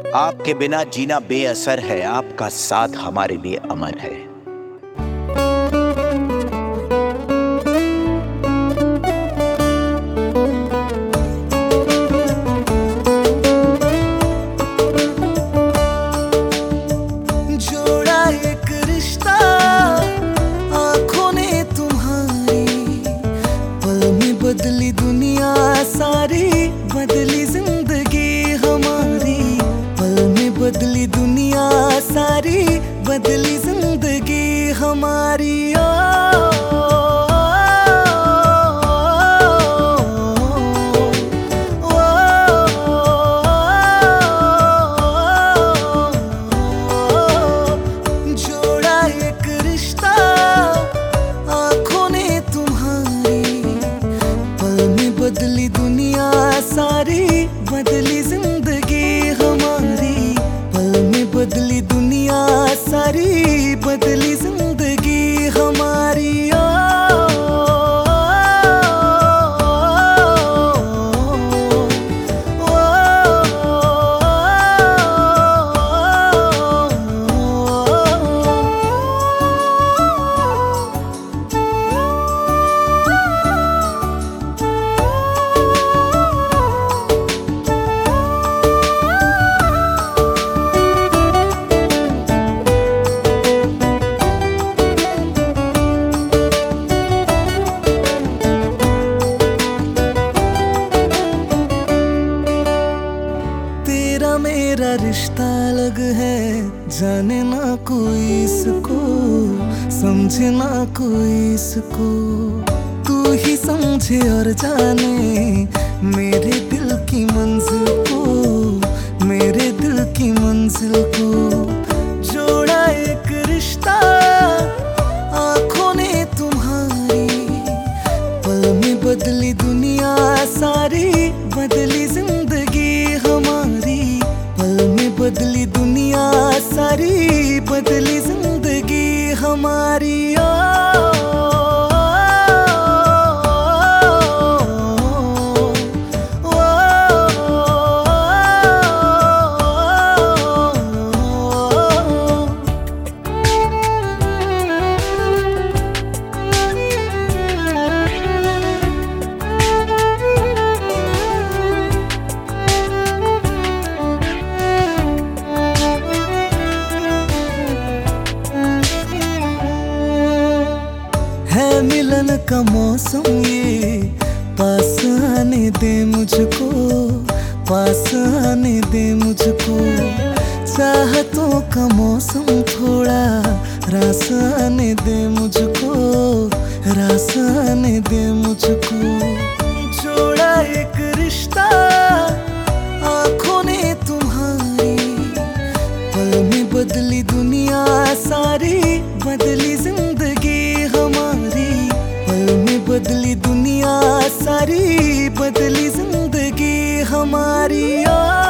आपके बिना जीना बेअसर है, आपका साथ हमारे लिए अमर है। जोड़ा एक रिश्ता आंखों ने तुम्हारी, पल में बदली दुनिया सारी, बदली जिंदगी हमारी। पल में बदली दुनिया सारी, बदली जिंदगी हमारी। जोड़ा एक रिश्ता आंखों ने तुम्हारी, पल में बदली दुनिया सारी, बदली जिंदगी हमारी। पल में बदली दुनिया सारी, बदली जिंदगी हमारी। तेरा मेरा रिश्ता अलग है, जाने ना कोई इसको, समझे ना कोई इसको। तू ही समझे और जाने मेरे दिल की मंजिल को, मेरे दिल की मंजिल को। जोड़ा एक रिश्ता आंखों ने तुम्हारी, पल में बदली दुनिया सारी, बदली जिंदगी हमारी। पल में बदली दुनिया सारी, बदली जिंदगी हमारी। है मिलन का मौसम ये, पास आने दे मुझको, पास आने दे मुझको। चाहतों का मौसम थोड़ा, रास आने दे मुझको, रास आने दे मुझको। जोड़ा एक रिश्ता आंखों ने तुम्हारी, पल में बदली दुनिया सारी, बदली जिंदगी हमारी। पल में बदली दुनिया सारी, बदली जिंदगी हमारी।